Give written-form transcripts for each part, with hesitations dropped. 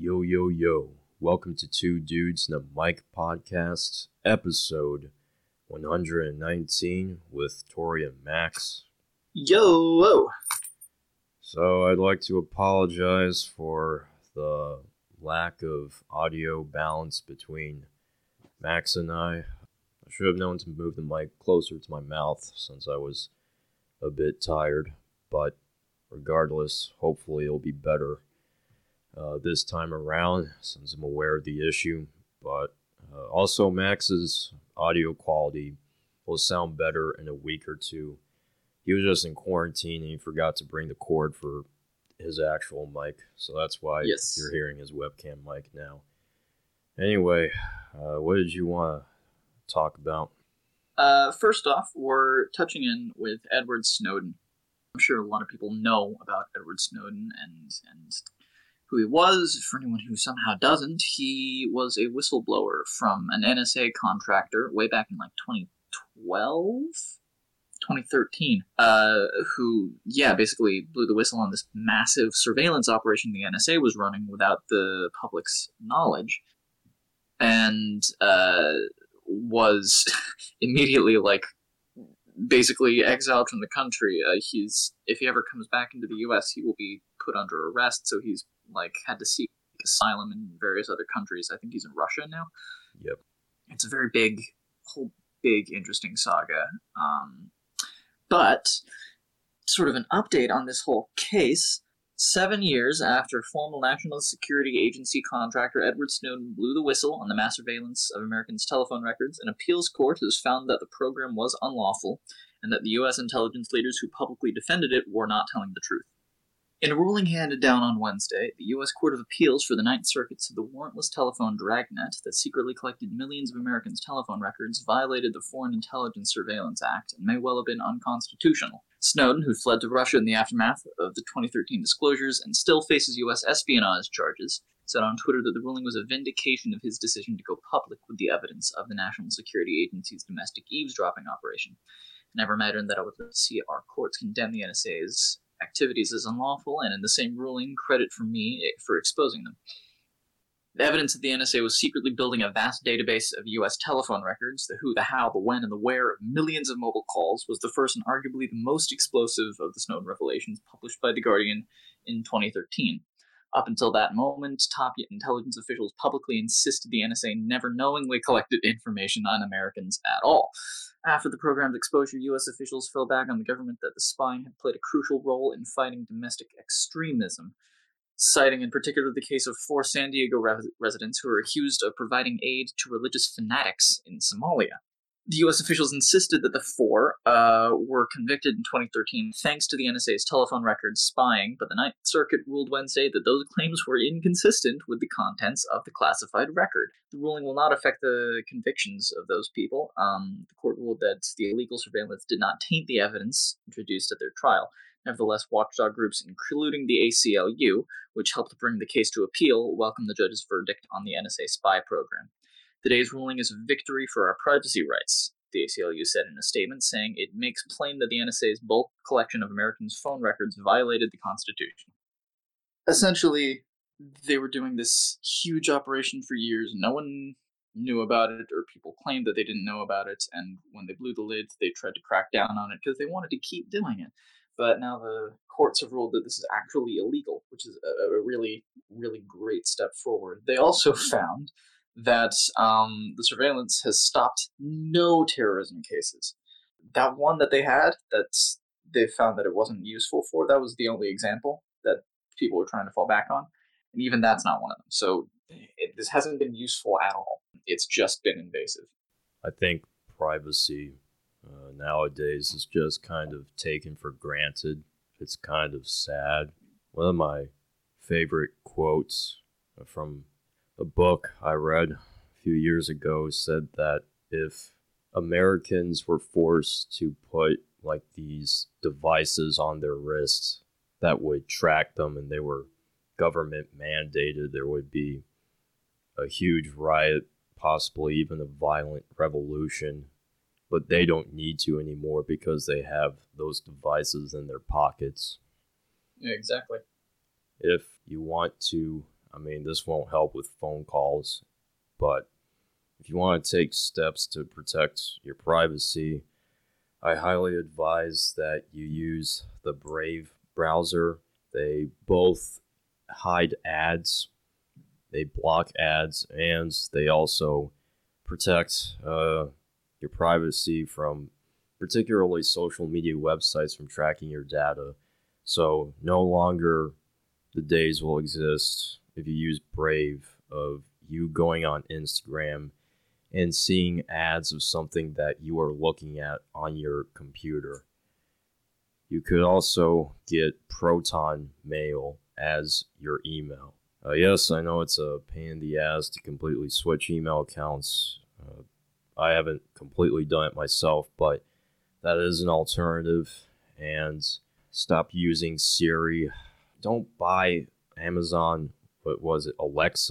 Yo, yo, yo. Welcome to Two Dudes and a Mic podcast, episode 119 with Tori and Max. Yo! So I'd like to apologize for the lack of audio balance between Max and I. I should have known to move the mic closer to my mouth since I was a bit tired, but regardless, hopefully it'll be better this time around since I'm aware of the issue. But also Max's audio quality will sound better in a week or two. He was just in quarantine and he forgot to bring the cord for his actual mic, so that's why you're hearing his webcam mic now. Anyway, what did you want to talk about? First off, we're touching in with Edward Snowden. I'm sure a lot of people know about Edward Snowden and who he was. For anyone who somehow doesn't, he was a whistleblower from an NSA contractor way back in 2013, who basically blew the whistle on this massive surveillance operation the NSA was running without the public's knowledge, and was immediately basically exiled from the country. If he ever comes back into the U.S., he will be put under arrest. So he's had to seek asylum in various other countries. I think he's in Russia now. Yep. It's a very big, interesting saga. But sort of an update on this whole case. 7 years after former National Security Agency contractor Edward Snowden blew the whistle on the mass surveillance of Americans' telephone records, an appeals court has found that the program was unlawful and that the U.S. intelligence leaders who publicly defended it were not telling the truth. In a ruling handed down on Wednesday, the U.S. Court of Appeals for the Ninth Circuit said the warrantless telephone dragnet that secretly collected millions of Americans' telephone records violated the Foreign Intelligence Surveillance Act and may well have been unconstitutional. Snowden, who fled to Russia in the aftermath of the 2013 disclosures and still faces U.S. espionage charges, said on Twitter that the ruling was a vindication of his decision to go public with the evidence of the National Security Agency's domestic eavesdropping operation. I never imagined that I would see our courts condemn the NSA's activities as unlawful, and in the same ruling, credit for me for exposing them. The evidence that the NSA was secretly building a vast database of U.S. telephone records, the who, the how, the when, and the where of millions of mobile calls, was the first and arguably the most explosive of the Snowden revelations published by The Guardian in 2013. Up until that moment, top intelligence officials publicly insisted the NSA never knowingly collected information on Americans at all. After the program's exposure, U.S. officials fell back on the government that the spying had played a crucial role in fighting domestic extremism, citing in particular the case of 4 San Diego residents who were accused of providing aid to religious fanatics in Somalia. The U.S. officials insisted that the 4 were convicted in 2013 thanks to the NSA's telephone records spying, but the Ninth Circuit ruled Wednesday that those claims were inconsistent with the contents of the classified record. The ruling will not affect the convictions of those people. The court ruled that the illegal surveillance did not taint the evidence introduced at their trial. Nevertheless, watchdog groups, including the ACLU, which helped bring the case to appeal, welcomed the judge's verdict on the NSA spy program. Today's ruling is a victory for our privacy rights, the ACLU said in a statement, saying it makes plain that the NSA's bulk collection of Americans' phone records violated the Constitution. Essentially, they were doing this huge operation for years. No one knew about it, or people claimed that they didn't know about it, and when they blew the lid, they tried to crack down on it because they wanted to keep doing it. But now the courts have ruled that this is actually illegal, which is a really, really great step forward. They also found that the surveillance has stopped no terrorism cases. That one that they had, that they found that it wasn't useful for, that was the only example that people were trying to fall back on. And even that's not one of them. So this hasn't been useful at all. It's just been invasive. I think privacy nowadays is just kind of taken for granted. It's kind of sad. One of my favorite quotes from a book I read a few years ago said that if Americans were forced to put these devices on their wrists that would track them and they were government mandated, there would be a huge riot, possibly even a violent revolution. But they don't need to anymore because they have those devices in their pockets. Yeah, exactly. If you want to I mean, this won't help with phone calls, but if you want to take steps to protect your privacy, I highly advise that you use the Brave browser. They both hide ads, they block ads, and they also protect your privacy from particularly social media websites from tracking your data. So no longer the days will exist if you use Brave of you going on Instagram and seeing ads of something that you are looking at on your computer. You could also get Proton Mail as your email. Yes, I know it's a pain in the ass to completely switch email accounts. I haven't completely done it myself, but that is an alternative. And stop using Siri. Don't buy Amazon. What was it?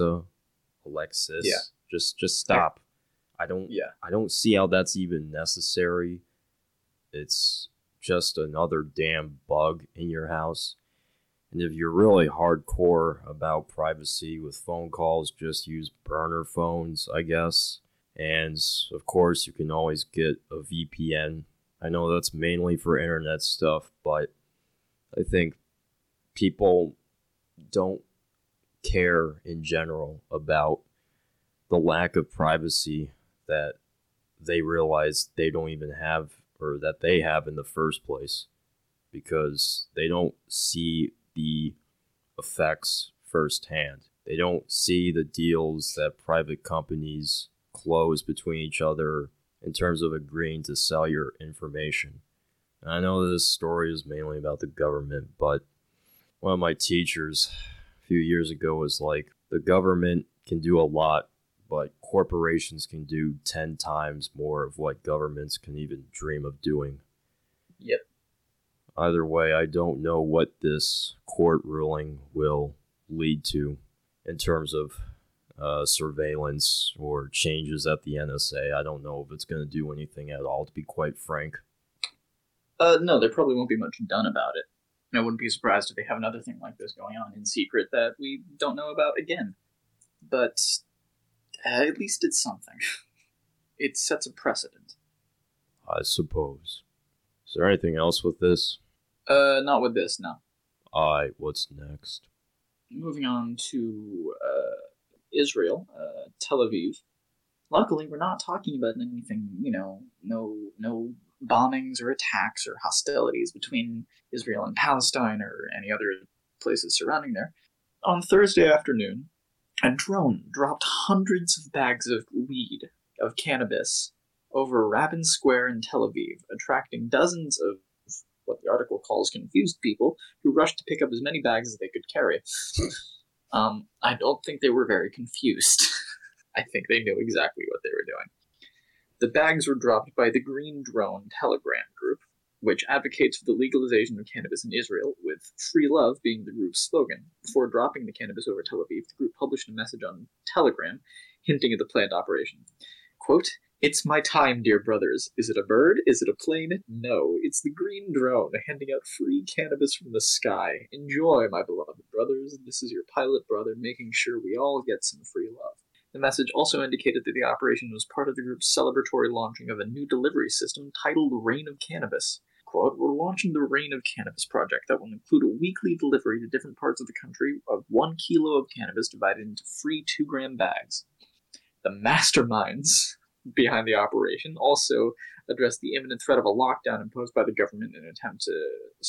Alexis. Yeah. Just stop. I don't see how that's even necessary. It's just another damn bug in your house. And if you're really hardcore about privacy with phone calls, just use burner phones, I guess. And of course, you can always get a VPN. I know that's mainly for internet stuff, but I think people don't care in general about the lack of privacy that they realize they don't even have or that they have in the first place because they don't see the effects firsthand. They don't see the deals that private companies close between each other in terms of agreeing to sell your information. And I know this story is mainly about the government, but one of my teachers a few years ago was like, the government can do a lot, but corporations can do 10 times more of what governments can even dream of doing. Yep. Either way, I don't know what this court ruling will lead to in terms of surveillance or changes at the NSA. I don't know if it's going to do anything at all, to be quite frank. No, there probably won't be much done about it. I wouldn't be surprised if they have another thing like this going on in secret that we don't know about again. But at least it's something. It sets a precedent. I suppose. Is there anything else with this? Not with this, no. Alright, what's next? Moving on to Israel, Tel Aviv. Luckily, we're not talking about anything, no bombings or attacks or hostilities between Israel and Palestine or any other places surrounding there. On Thursday afternoon, a drone dropped hundreds of bags of weed, of cannabis, over Rabin Square in Tel Aviv, attracting dozens of what the article calls confused people who rushed to pick up as many bags as they could carry. I don't think they were very confused. I think they knew exactly what they were doing. The bags were dropped by the Green Drone Telegram group, which advocates for the legalization of cannabis in Israel, with free love being the group's slogan. Before dropping the cannabis over Tel Aviv, the group published a message on Telegram hinting at the planned operation. Quote, "It's my time, dear brothers. Is it a bird? Is it a plane? No, it's the Green Drone handing out free cannabis from the sky. Enjoy, my beloved brothers. This is your pilot brother making sure we all get some free love." The message also indicated that the operation was part of the group's celebratory launching of a new delivery system titled Reign of Cannabis. Quote, "We're launching the Reign of Cannabis project that will include a weekly delivery to different parts of the country of 1 kilo of cannabis divided into free 2-gram bags." The masterminds behind the operation also addressed the imminent threat of a lockdown imposed by the government in an attempt to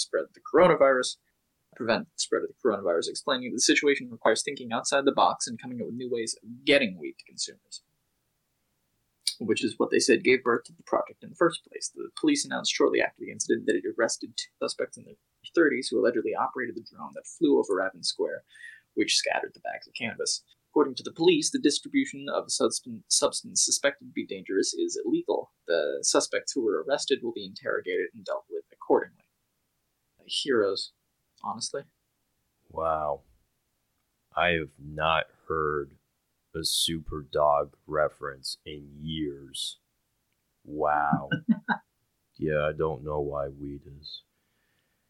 prevent the spread of the coronavirus, explaining that the situation requires thinking outside the box and coming up with new ways of getting weed to consumers. Which is what they said gave birth to the project in the first place. The police announced shortly after the incident that it arrested 2 suspects in their 30s who allegedly operated the drone that flew over Rabin Square, which scattered the bags of cannabis. According to the police, the distribution of a substance suspected to be dangerous is illegal. The suspects who were arrested will be interrogated and dealt with accordingly. Heroes, honestly. Wow. I have not heard a Super Dog reference in years. Wow. Yeah, I don't know why weed is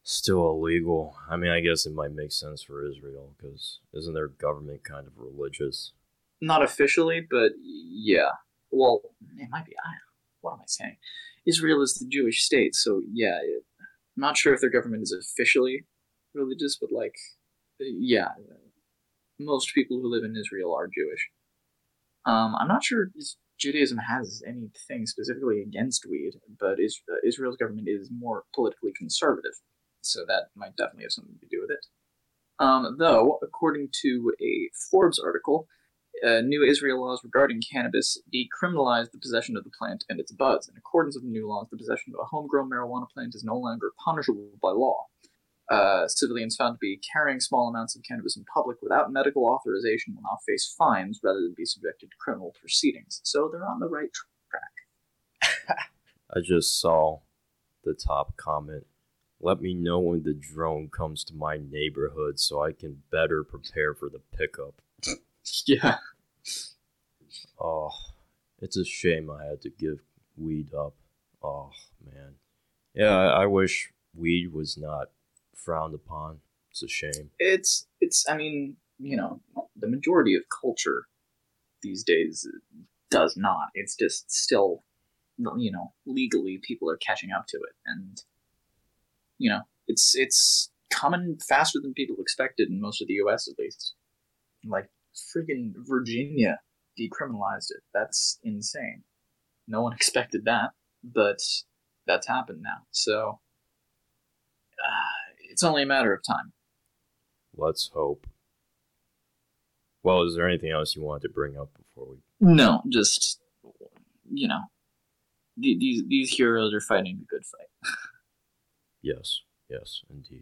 still illegal. I mean, I guess it might make sense for Israel because isn't their government kind of religious? Not officially, but yeah. Well, it might be. What am I saying? Israel is the Jewish state, so yeah. I'm not sure if their government is officially religious, but like, yeah, most people who live in Israel are Jewish. I'm not sure if Judaism has anything specifically against weed, but Israel's government is more politically conservative, so that might definitely have something to do with it. Though, according to a Forbes article, new Israel laws regarding cannabis decriminalize the possession of the plant and its buds. In accordance with the new laws, the possession of a homegrown marijuana plant is no longer punishable by law. Civilians found to be carrying small amounts of cannabis in public without medical authorization will now face fines rather than be subjected to criminal proceedings. So they're on the right track. I just saw the top comment. Let me know when the drone comes to my neighborhood so I can better prepare for the pickup. Yeah. Oh, it's a shame I had to give weed up. Oh, man. Yeah, I wish weed was not frowned upon. It's a shame. I mean, the majority of culture these days does not. It's just still, legally people are catching up to it. And, it's coming faster than people expected in most of the US, at least. Like, friggin' Virginia decriminalized it. That's insane. No one expected that, but that's happened now. So, it's only a matter of time. Let's hope. Well, is there anything else you wanted to bring up before we... No, just, these heroes are fighting a good fight. Yes, indeed.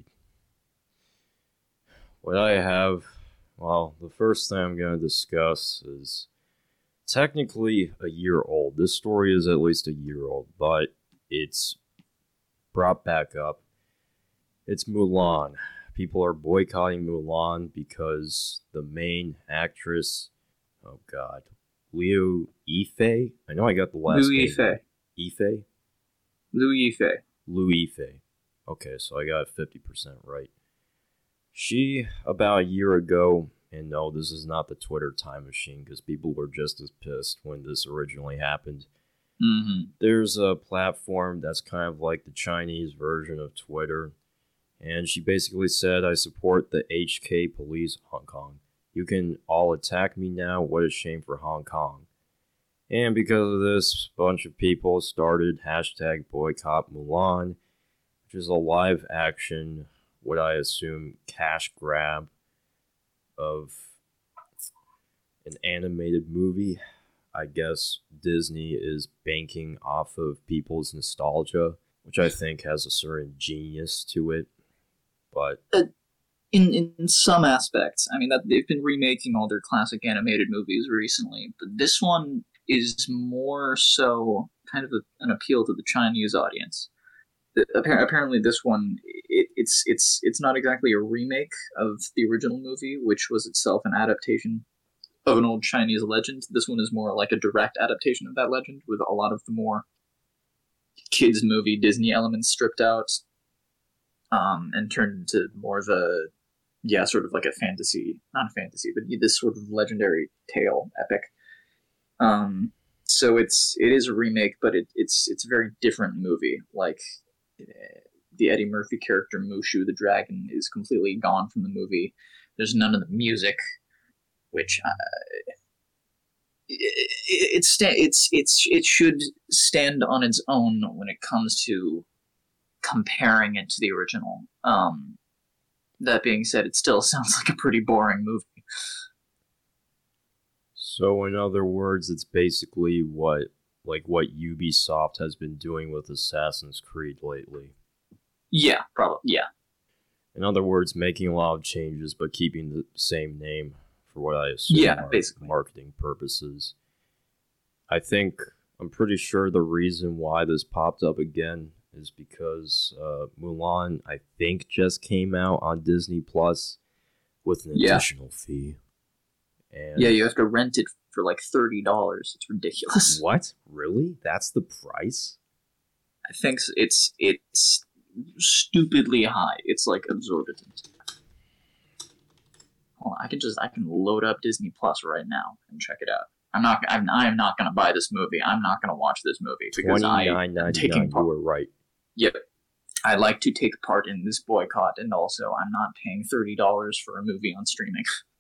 What I have... Well, the first thing I'm going to discuss is technically a year old. This story is at least a year old, but it's brought back up. It's Mulan. People are boycotting Mulan because the main actress, oh god, Liu Yifei? I know I got the last name. Yifei? Liu Yifei. Okay, so I got it 50% right. She, about a year ago, and no, this is not the Twitter time machine because people were just as pissed when this originally happened. Mm-hmm. There's a platform that's kind of like the Chinese version of Twitter, and she basically said, I support the HK police Hong Kong. You can all attack me now. What a shame for Hong Kong. And because of this, a bunch of people started hashtag boycott Mulan, which is a live action, what I assume, cash grab of an animated movie. I guess Disney is banking off of people's nostalgia, which I think has a certain genius to it. But in some aspects, I mean, that they've been remaking all their classic animated movies recently, but this one is more so kind of an appeal to the Chinese audience. Apparently, this one it's not exactly a remake of the original movie, which was itself an adaptation of an old Chinese legend. This one is more like a direct adaptation of that legend, with a lot of the more kids movie Disney elements stripped out, and turned into more of a sort of like a fantasy, not a fantasy, but this sort of legendary tale epic. So it is a remake, but it's a very different movie. Like, the Eddie Murphy character Mushu the dragon is completely gone from the movie. There's none of the music, which it should stand on its own when it comes to comparing it to the original. That being said, it still sounds like a pretty boring movie. So in other words, it's basically what Ubisoft has been doing with Assassin's Creed lately. Yeah, probably, yeah. In other words, making a lot of changes but keeping the same name for what I assume are basically marketing purposes. I'm pretty sure the reason why this popped up again is because Mulan, I think, just came out on Disney Plus with an additional fee. And you have to rent it for like $30. It's ridiculous. What? Really? That's the price? I think it's stupidly high. It's like exorbitant. Hold on, I can load up Disney Plus right now and check it out. I am not going to buy this movie. I'm not going to watch this movie because I'm taking part. You were right. Yep. I like to take part in this boycott, and also I'm not paying $30 for a movie on streaming.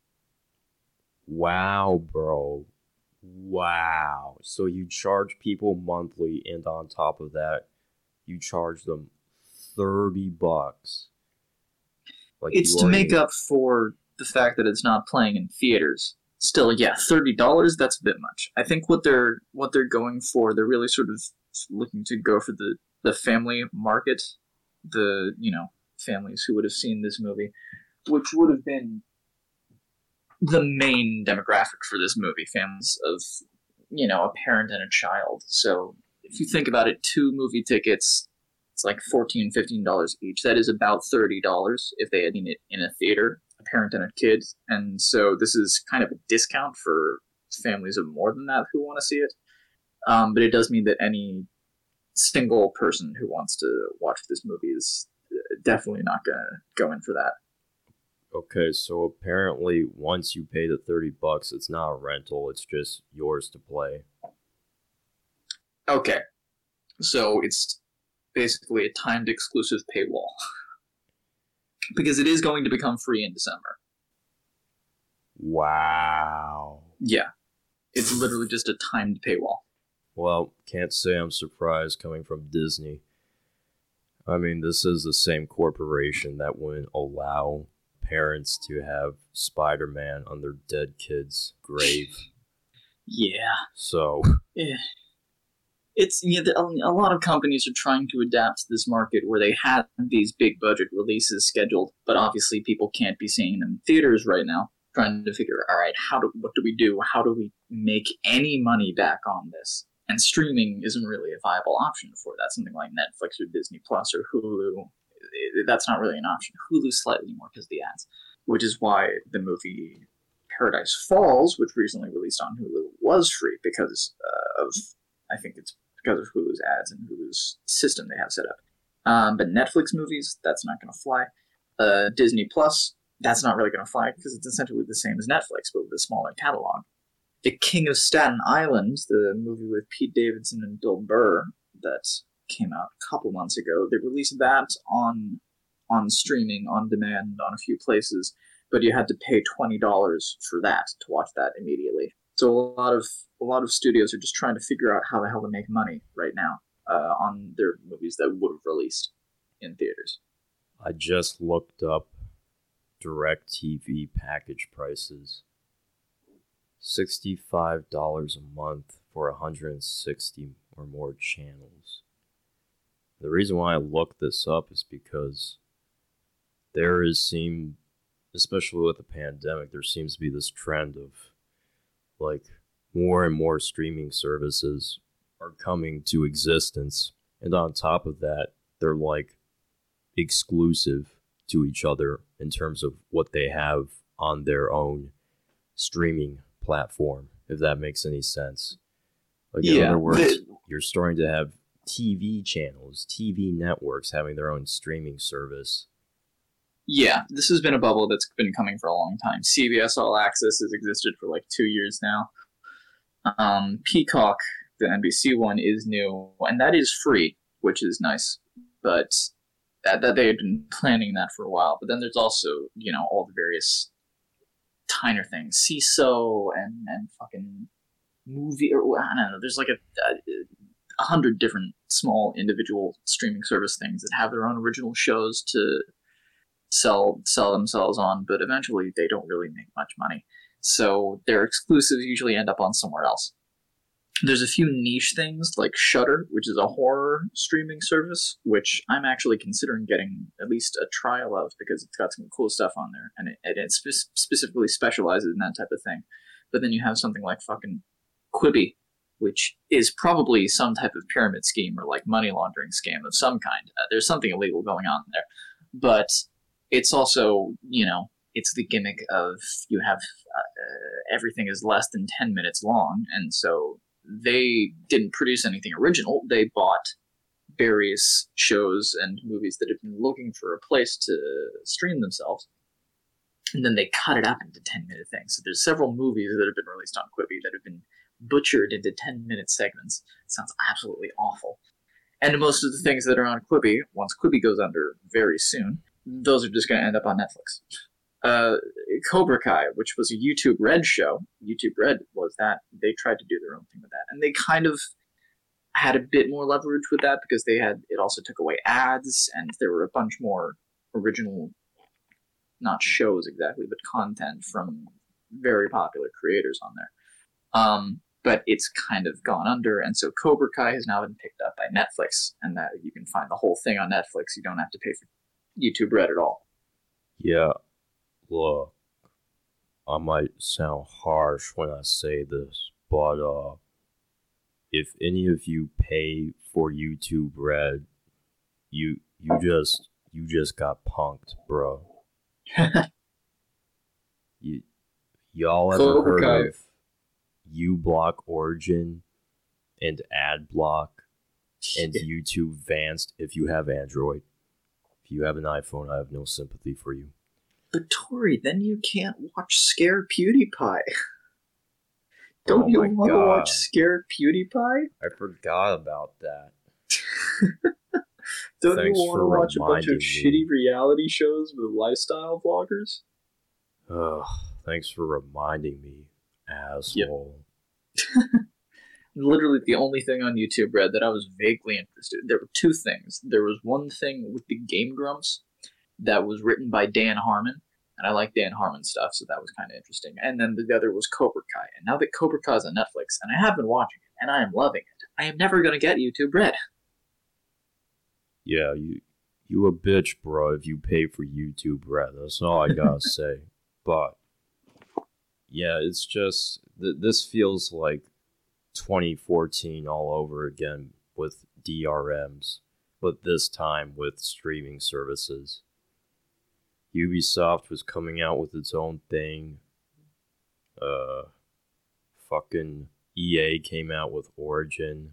Wow, bro. Wow. So you charge people monthly, and on top of that, you charge them $30. Like it's to make up for the fact that it's not playing in theaters. Still, yeah, $30, that's a bit much. I think what they're going for, they're really sort of looking to go for the family market, the, families who would have seen this movie, which would have been the main demographic for this movie, families of, a parent and a child. So if you think about it, 2 movie tickets, it's like $14, $15 each. That is about $30 if they had seen it in a theater, a parent and a kid. And so this is kind of a discount for families of more than that who want to see it. But it does mean that any single person who wants to watch this movie is definitely not going to go in for that. Okay, so apparently once you pay the $30, it's not a rental, it's just yours to play. Okay. So it's basically a timed exclusive paywall. Because it is going to become free in December. Wow. Yeah. It's literally just a timed paywall. Well, can't say I'm surprised coming from Disney. I mean, this is the same corporation that wouldn't allow parents to have Spider-Man on their dead kid's grave. Yeah. So... Yeah. A lot of companies are trying to adapt to this market where they have these big budget releases scheduled, but obviously people can't be seeing them in theaters right now. Trying to figure, all right, what do we do? How do we make any money back on this? And streaming isn't really a viable option for that. Something like Netflix or Disney Plus or Hulu, that's not really an option. Hulu slightly more because of the ads, which is why the movie Paradise Falls, which recently released on Hulu, was free because of, I think it's because of Hulu's ads and Hulu's system they have set up. But Netflix movies, that's not going to fly. Disney Plus, that's not really going to fly because it's essentially the same as Netflix, but with a smaller catalog. The King of Staten Island, the movie with Pete Davidson and Bill Burr that came out a couple months ago, they released that on streaming, on demand, on a few places, but you had to pay $20 for that to watch that immediately. So a lot of studios are just trying to figure out how the hell to make money right now on their movies that would have released in theaters. I just looked up DirecTV package prices. $65 a month for 160 or more channels. The reason why I looked this up is because especially with the pandemic, there seems to be this trend of like more and more streaming services are coming to existence, and on top of that, they're like exclusive to each other in terms of what they have on their own streaming platform, if that makes any sense. Like, in other words, you're starting to have TV channels, TV networks having their own streaming service. Yeah, this has been a bubble that's been coming for a long time. CBS All Access has existed for like 2 years now. Peacock, the NBC one, is new, and that is free, which is nice. But that they had been planning that for a while. But then there's also, all the various tiner things, CISO and fucking movie, or I don't know. There's like 100 different small individual streaming service things that have their own original shows to sell themselves on, but eventually they don't really make much money. So their exclusives usually end up on somewhere else. There's a few niche things like Shudder, which is a horror streaming service, which I'm actually considering getting at least a trial of because it's got some cool stuff on there, and it specifically specializes in that type of thing. But then you have something like fucking Quibi, which is probably some type of pyramid scheme or like money laundering scam of some kind. There's something illegal going on there. But it's also, it's the gimmick of you have everything is less than 10 minutes long, and so they didn't produce anything original. They bought various shows and movies that have been looking for a place to stream themselves. And then they cut it up into 10-minute things. So there's several movies that have been released on Quibi that have been butchered into 10-minute segments. It sounds absolutely awful. And most of the things that are on Quibi, once Quibi goes under very soon, those are just going to end up on Netflix. Cobra Kai, which was a YouTube Red show. YouTube Red was that. They tried to do their own thing with that. And they kind of had a bit more leverage with that because it also took away ads, and there were a bunch more original, not shows exactly, but content from very popular creators on there. But it's kind of gone under, and so Cobra Kai has now been picked up by Netflix, and that you can find the whole thing on Netflix. You don't have to pay for YouTube Red at all. Yeah, look, I might sound harsh when I say this, but if any of you pay for YouTube Red, you just got punked, bro. Y'all ever Cobra Kai. heard of uBlock Origin and AdBlock and YouTube Vanced if you have Android? If you have an iPhone, I have no sympathy for you. But Tori, then you can't watch Scare PewDiePie. Don't you want to watch Scare PewDiePie? I forgot about that. Don't you want to watch a bunch of shitty reality shows with lifestyle vloggers? Thanks for reminding me, asshole. Yep. Literally the only thing on YouTube Red that I was vaguely interested in. There were two things. There was one thing with the Game Grumps that was written by Dan Harmon, and I like Dan Harmon stuff, so that was kind of interesting. And then the other was Cobra Kai. And now that Cobra Kai is on Netflix, and I have been watching it, and I am loving it, I am never going to get YouTube Red. Yeah, you a bitch, bro, if you pay for YouTube Red. That's all I gotta say. But, yeah, it's just, this feels like 2014 all over again with DRMs, but this time with streaming services. Ubisoft was coming out with its own thing. Fucking EA came out with Origin.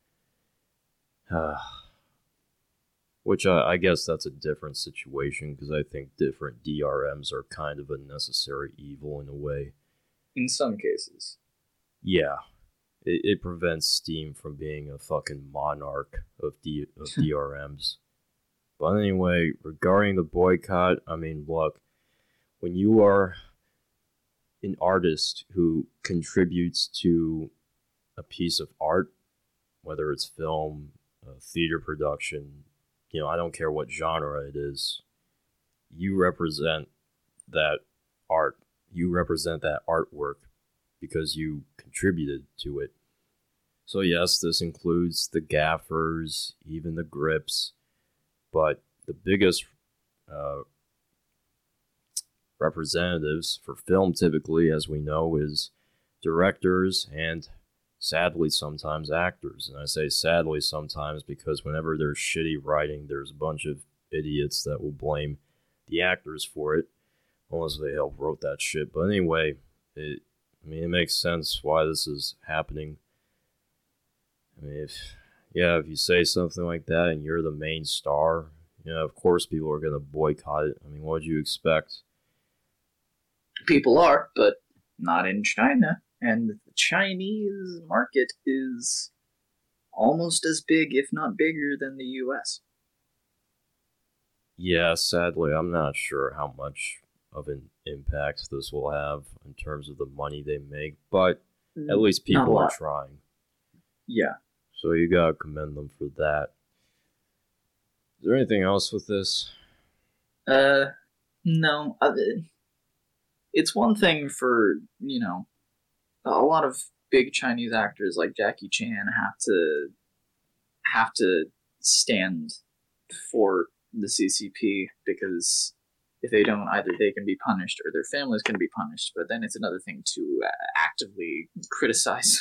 Which I guess that's a different situation because I think different DRMs are kind of a necessary evil in a way. In some cases. Yeah. It prevents Steam from being a fucking monarch of DRMs. But anyway, regarding the boycott, I mean, look, when you are an artist who contributes to a piece of art, whether it's film, theater production, I don't care what genre it is, you represent that art. You represent that artwork because you contributed to it. So yes, this includes the gaffers, even the grips, but the biggest representatives for film typically, as we know, is directors and sadly sometimes actors. And I say sadly sometimes because whenever there's shitty writing, there's a bunch of idiots that will blame the actors for it, unless they helped wrote that shit. But anyway, it makes sense why this is happening. I mean, if you say something like that and you're the main star, of course people are going to boycott it. I mean, what do you expect? People are, but not in China. And the Chinese market is almost as big, if not bigger, than the US. Yeah, sadly, I'm not sure how much of an impact this will have in terms of the money they make, but at least people are trying. Yeah. So you gotta commend them for that. Is there anything else with this? No. It's one thing for, a lot of big Chinese actors like Jackie Chan have to stand for the CCP because if they don't, either they can be punished or their families can be punished. But then it's another thing to actively criticize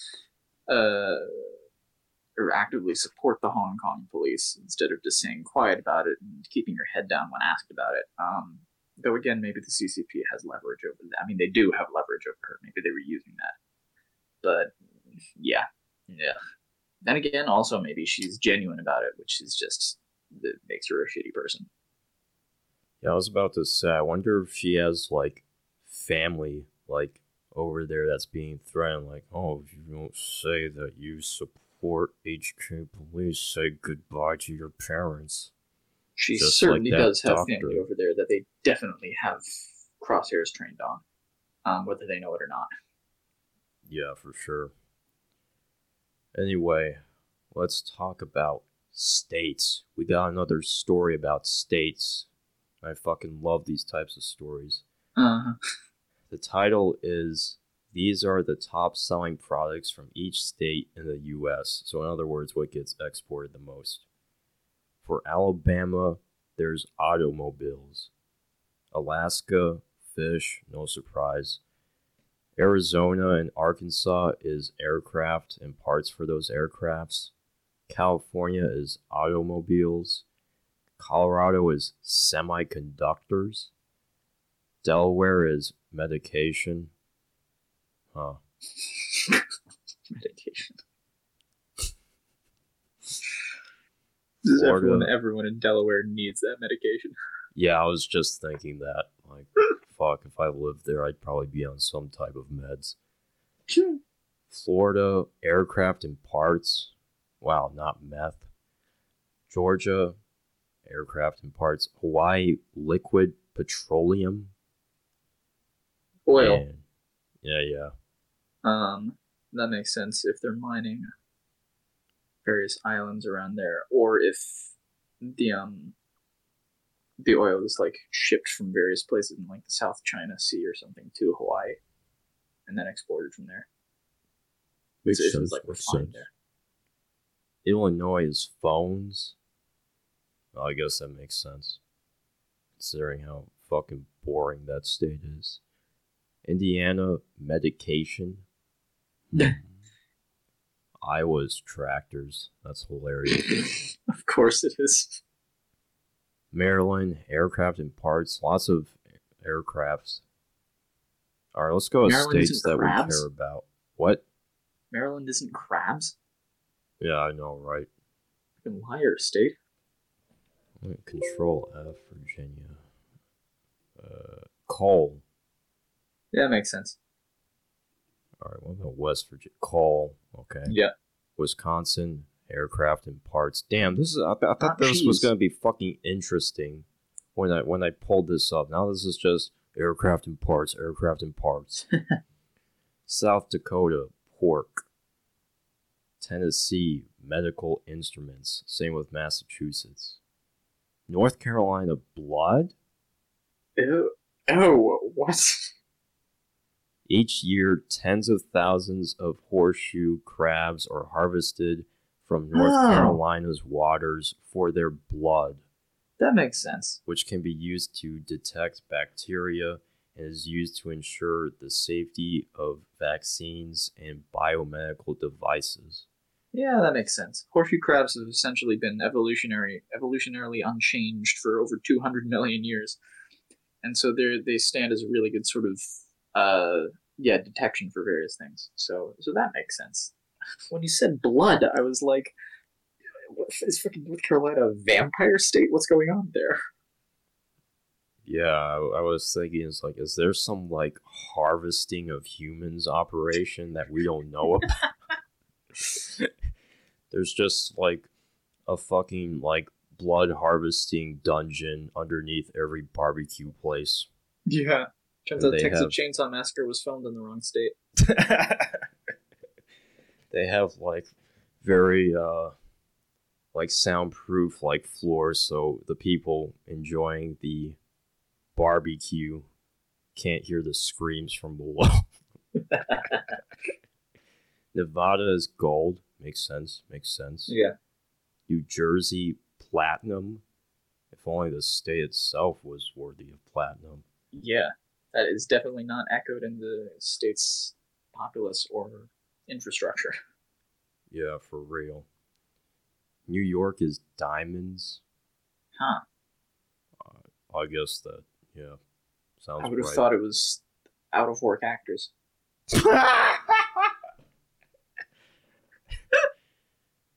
or actively support the Hong Kong police instead of just staying quiet about it and keeping your head down when asked about it. Though again, maybe the CCP has leverage over that. I mean, they do have leverage over her. Maybe they were using that. But yeah. then again, also maybe she's genuine about it, which is just that makes her a shitty person. Yeah, I was about to say, I wonder if she has like family like over there that's being threatened. Like, oh, if you don't say that you support HK Police, say goodbye to your parents. She Just certainly like that does have doctor. family over there that they definitely have crosshairs trained on, whether they know it or not. Yeah, for sure. Anyway, let's talk about states. We got another story about states. I fucking love these types of stories. Uh-huh. The title is These Are the Top Selling Products from Each State in the U.S. So in other words, what gets exported the most. For Alabama, there's automobiles. Alaska, fish, no surprise. Arizona and Arkansas is aircraft and parts for those aircrafts. California is automobiles. Colorado is semiconductors. Delaware is medication. Huh. Medication. This is everyone in Delaware needs that medication. Yeah, I was just thinking that. Like, fuck, if I lived there, I'd probably be on some type of meds. Florida, aircraft and parts. Wow, not meth. Georgia, aircraft and parts. Hawaii, liquid petroleum. Oil. And, yeah. That makes sense if they're mining various islands around there, or if the oil is like shipped from various places in like the South China Sea or something to Hawaii, and then exported from there. Makes so sense. It's like refined there. Illinois is phones. Well, I guess that makes sense, considering how fucking boring that state is. Indiana, medication. Iowa's tractors. That's hilarious. Of course it is. Maryland, aircraft and parts. Lots of aircrafts. Alright, let's go with states that crabs? We care about. What? Maryland isn't crabs? Yeah, I know, right? Fucking liar, state. Control F, Virginia. Coal. Yeah, that makes sense. Alright, what about West Virginia? Coal. Okay. Yeah. Wisconsin, aircraft and parts. Damn, this is. I thought this was gonna be fucking interesting when I pulled this up. Now this is just aircraft and parts. South Dakota, pork. Tennessee, medical instruments. Same with Massachusetts. North Carolina, blood. Ew. Oh, what? Each year, tens of thousands of horseshoe crabs are harvested from North Carolina's waters for their blood. That makes sense. Which can be used to detect bacteria and is used to ensure the safety of vaccines and biomedical devices. Yeah, that makes sense. Horseshoe crabs have essentially been evolutionarily unchanged for over 200 million years. And so they stand as a really good sort of detection for various things. So that makes sense. When you said blood, I was like, is fucking North Carolina a vampire state? What's going on there? Yeah, I was thinking, is there some like harvesting of humans operation that we don't know about? There's just like a fucking like blood harvesting dungeon underneath every barbecue place. Yeah. Turns out Texas Chainsaw Massacre was filmed in the wrong state. They have like very like soundproof like floors, so the people enjoying the barbecue can't hear the screams from below. Nevada is gold. Makes sense. Yeah. New Jersey, platinum. If only the state itself was worthy of platinum. Yeah. That is definitely not echoed in the state's populace or infrastructure. Yeah, for real. New York is diamonds. Huh. I guess that, yeah. Sounds I would have right. thought it was out-of-work actors.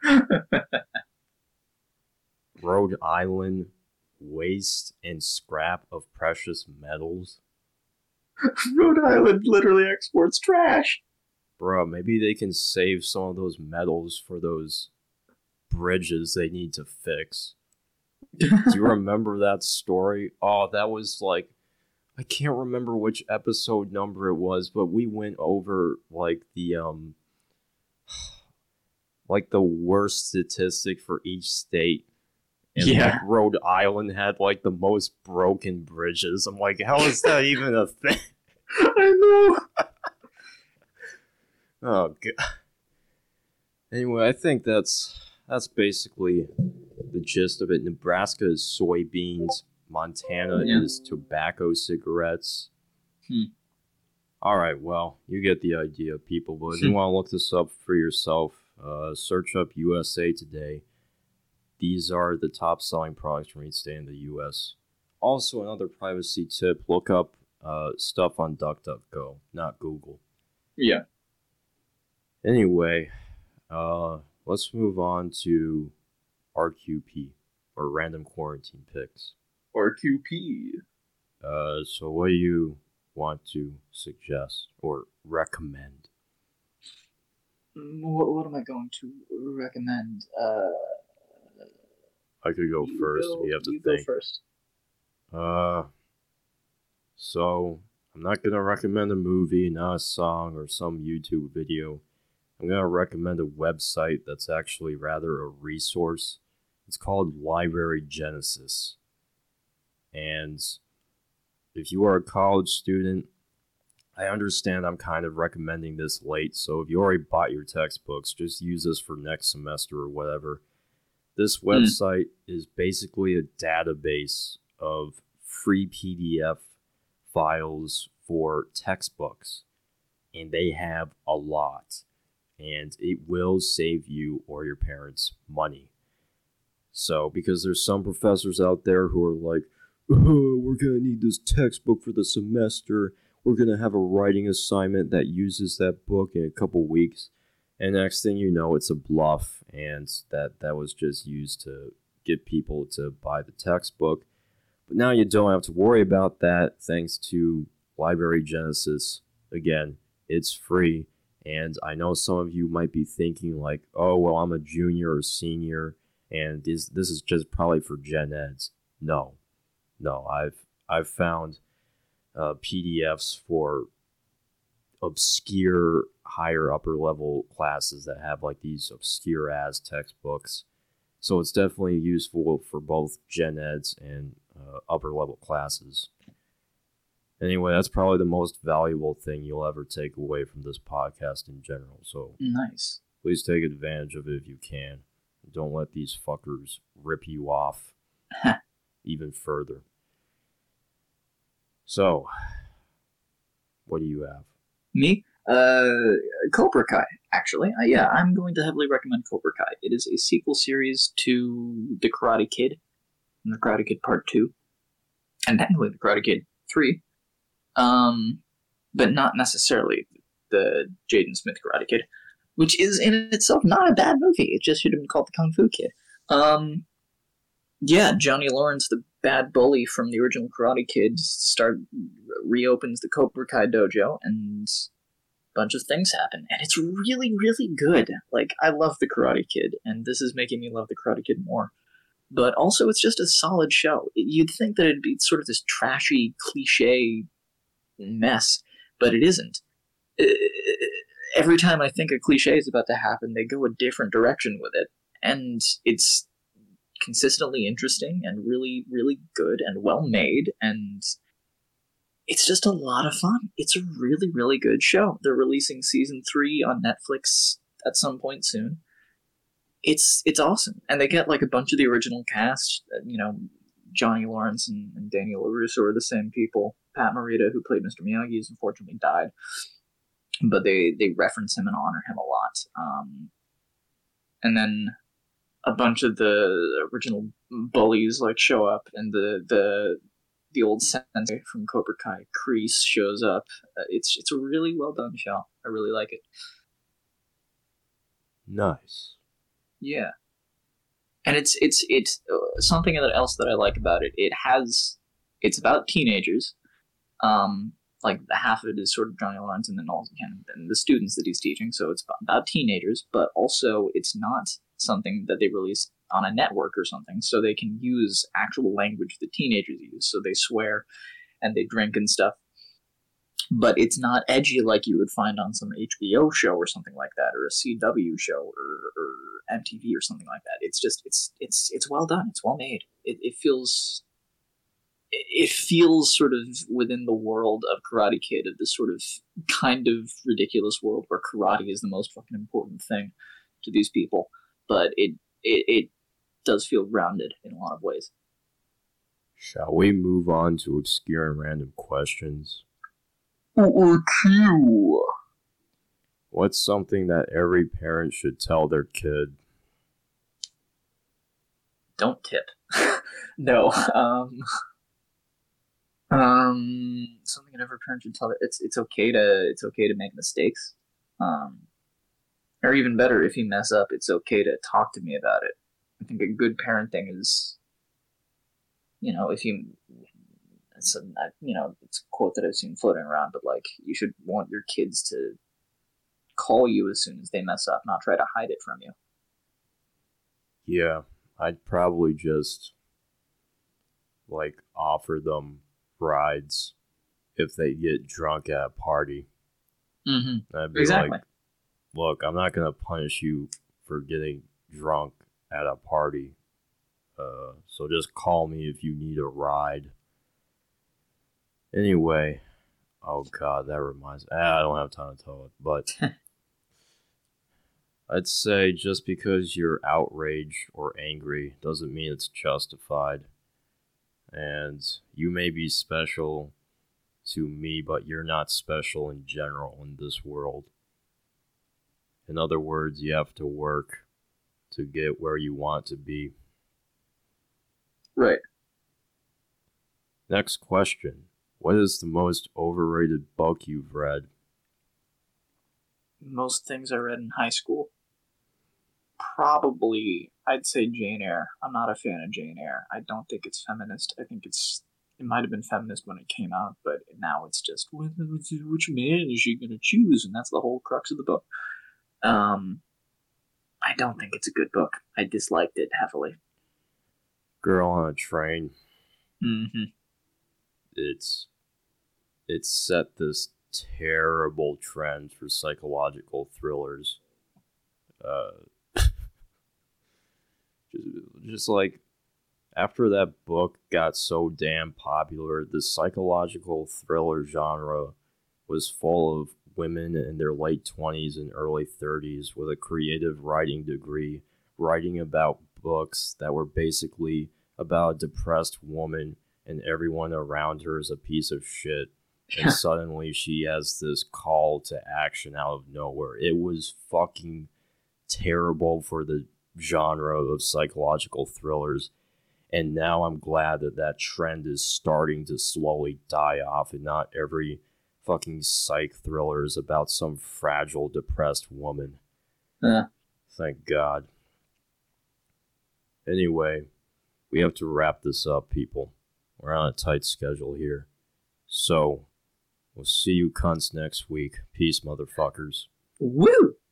Rhode Island waste and scrap of precious metals. Rhode Island literally exports trash. Bro, maybe they can save some of those metals for those bridges they need to fix. Do you remember that story? Oh, that was like, I can't remember which episode number it was, but we went over like the worst statistic for each state. And Yeah. like Rhode Island had like the most broken bridges. I'm like, how is that even a thing? I know. Oh god. Anyway, I think that's basically the gist of it. Nebraska is soybeans. Montana is tobacco cigarettes. All right, well, you get the idea, people. But if you want to look this up for yourself, search up USA Today. These are the top selling products from each state in the U.S. Also, another privacy tip: look up stuff on DuckDuckGo, not Google. Yeah. Anyway, let's move on to RQP, or Random Quarantine Picks. RQP. So what do you want to suggest or recommend? What am I going to recommend? I could go first. You have to think. Go first. So I'm not gonna recommend a movie, not a song, or some YouTube video. I'm gonna recommend a website that's actually rather a resource. It's called Library Genesis. And if you are a college student, I understand I'm kind of recommending this late, so if you already bought your textbooks, just use this for next semester or whatever. This website is basically a database of free PDF files for textbooks, and they have a lot, and it will save you or your parents money. So, because there's some professors out there who are like, oh, we're going to need this textbook for the semester. We're going to have a writing assignment that uses that book in a couple weeks. And next thing you know, it's a bluff, and that was just used to get people to buy the textbook. But now you don't have to worry about that thanks to Library Genesis. Again, it's free, and I know some of you might be thinking like, oh, well, I'm a junior or senior, and this is just probably for gen eds. No, I've found PDFs for obscure higher upper level classes that have like these obscure ass textbooks. So it's definitely useful for both gen eds and upper level classes. Anyway, that's probably the most valuable thing you'll ever take away from this podcast in general. So nice. Please take advantage of it if you can. Don't let these fuckers rip you off even further. So, what do you have? Me? Cobra Kai, actually. Yeah, I'm going to heavily recommend Cobra Kai. It is a sequel series to The Karate Kid, and The Karate Kid Part 2, and technically The Karate Kid 3, but not necessarily the Jaden Smith Karate Kid, which is in itself not a bad movie. It just should have been called The Kung Fu Kid. Yeah, Johnny Lawrence, the bad bully from the original Karate Kid, reopens the Cobra Kai dojo, and a bunch of things happen. And it's really, really good. Like, I love the Karate Kid, and this is making me love the Karate Kid more. But also, it's just a solid show. You'd think that it'd be sort of this trashy, cliche mess, but it isn't. Every time I think a cliche is about to happen, they go a different direction with it. And it's consistently interesting and really, really good and well made, and it's just a lot of fun. It's a really, really good show. They're releasing season 3 on Netflix at some point soon. It's awesome, and they get like a bunch of the original cast. Johnny Lawrence and Daniel LaRusso are the same people. Pat Morita, who played Mr. Miyagi, has unfortunately died, but they reference him and honor him a lot. And then a bunch of the original bullies like show up, and the old sensei from Cobra Kai, Kreese, shows up. It's a really well done show. I really like it. Nice. Yeah, and it's something else that I like about it. It's about teenagers. Like half of it is sort of Johnny Lawrence, and then also and the students that he's teaching. So it's about teenagers, but also it's not something that they release on a network or something, so they can use actual language that teenagers use. So they swear and they drink and stuff, but it's not edgy like you would find on some HBO show or something like that, or a CW show or MTV or something like that. It's just it's well done. It's well made. It feels sort of within the world of Karate Kid, of this sort of kind of ridiculous world where karate is the most fucking important thing to these people, but it does feel grounded in a lot of ways. Shall we move on to obscure and random questions? Okay. What's something that every parent should tell their kid? Don't tip. No. Something that every parent should tell it. It's okay to make mistakes. Or even better, if you mess up, it's okay to talk to me about it. I think a good parenting is, if you, it's a quote that I've seen floating around, but like you should want your kids to call you as soon as they mess up, not try to hide it from you. Yeah, I'd probably just like offer them rides if they get drunk at a party. Mm-hmm. I'd be like, look, I'm not gonna punish you for getting drunk at a party. So just call me if you need a ride. Anyway, oh god, that reminds me. I don't have time to tell it, but I'd say just because you're outraged or angry doesn't mean it's justified. And you may be special to me, but you're not special in general in this world. In other words, you have to work to get where you want to be. Right. Next question. What is the most overrated book you've read? Most things I read in high school. Probably, I'd say Jane Eyre. I'm not a fan of Jane Eyre. I don't think it's feminist. I think it might have been feminist when it came out, but now it's just, which man is she going to choose? And that's the whole crux of the book. I don't think it's a good book. I disliked it heavily. Girl on a Train. Mm-hmm. It's set this terrible trend for psychological thrillers. Just like after that book got so damn popular, the psychological thriller genre was full of women in their late 20s and early 30s with a creative writing degree, writing about books that were basically about a depressed woman and everyone around her is a piece of shit. And suddenly she has this call to action out of nowhere. It was fucking terrible for the genre of psychological thrillers. And now I'm glad that trend is starting to slowly die off and not every fucking psych thriller is about some fragile, depressed woman. Thank God. Anyway, we have to wrap this up, people. We're on a tight schedule here. So, we'll see you cunts next week. Peace, motherfuckers. Woo!